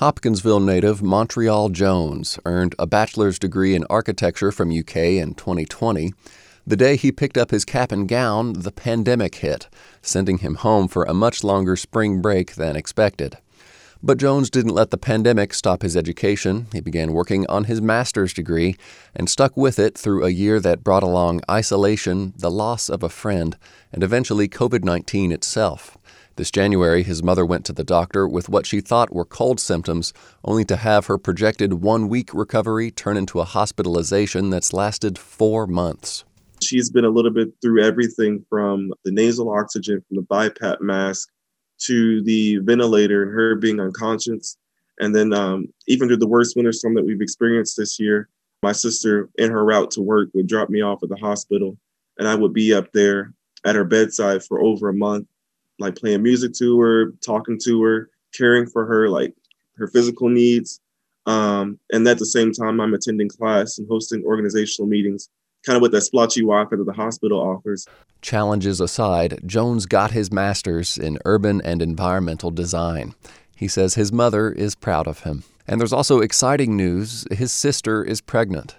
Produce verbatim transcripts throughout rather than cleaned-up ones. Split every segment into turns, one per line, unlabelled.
Hopkinsville native Montreal Jones earned a bachelor's degree in architecture from U K in twenty twenty. The day he picked up his cap and gown, the pandemic hit, sending him home for a much longer spring break than expected. But Jones didn't let the pandemic stop his education. He began working on his master's degree and stuck with it through a year that brought along isolation, the loss of a friend, and eventually covid nineteen itself. This January, his mother went to the doctor with what she thought were cold symptoms, only to have her projected one-week recovery turn into a hospitalization that's lasted four months.
She's been a little bit through everything from the nasal oxygen, from the BiPAP mask, to the ventilator and her being unconscious. And then um, even through the worst winter storm that we've experienced this year, my sister, in her route to work, would drop me off at the hospital, and I would be up there at her bedside for over a month, like playing music to her, talking to her, caring for her, like her physical needs. Um, and at the same time, I'm attending class and hosting organizational meetings, kind of with that splotchy Wi-Fi that the hospital offers.
Challenges aside, Jones got his master's in urban and environmental design. He says his mother is proud of him. And there's also exciting news. His sister is pregnant.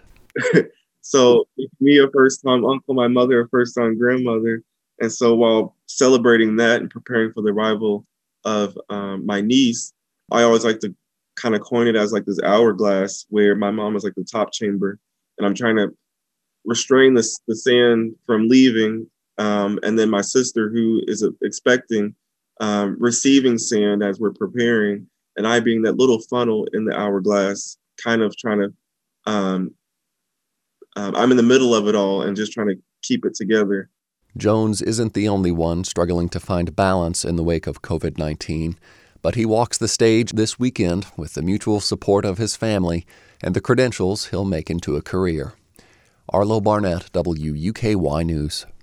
So me a first-time uncle, my mother a first-time grandmother. And so while celebrating that and preparing for the arrival of um, my niece, I always like to kind of coin it as like this hourglass where my mom is like the top chamber. And I'm trying to restrain the, the sand from leaving. Um, and then my sister, who is expecting, um, receiving sand as we're preparing. And I being that little funnel in the hourglass, kind of trying to, um, um, I'm in the middle of it all and just trying to keep it together.
Jones isn't the only one struggling to find balance in the wake of covid nineteen, but he walks the stage this weekend with the mutual support of his family and the credentials he'll make into a career. Arlo Barnett, W U K Y News.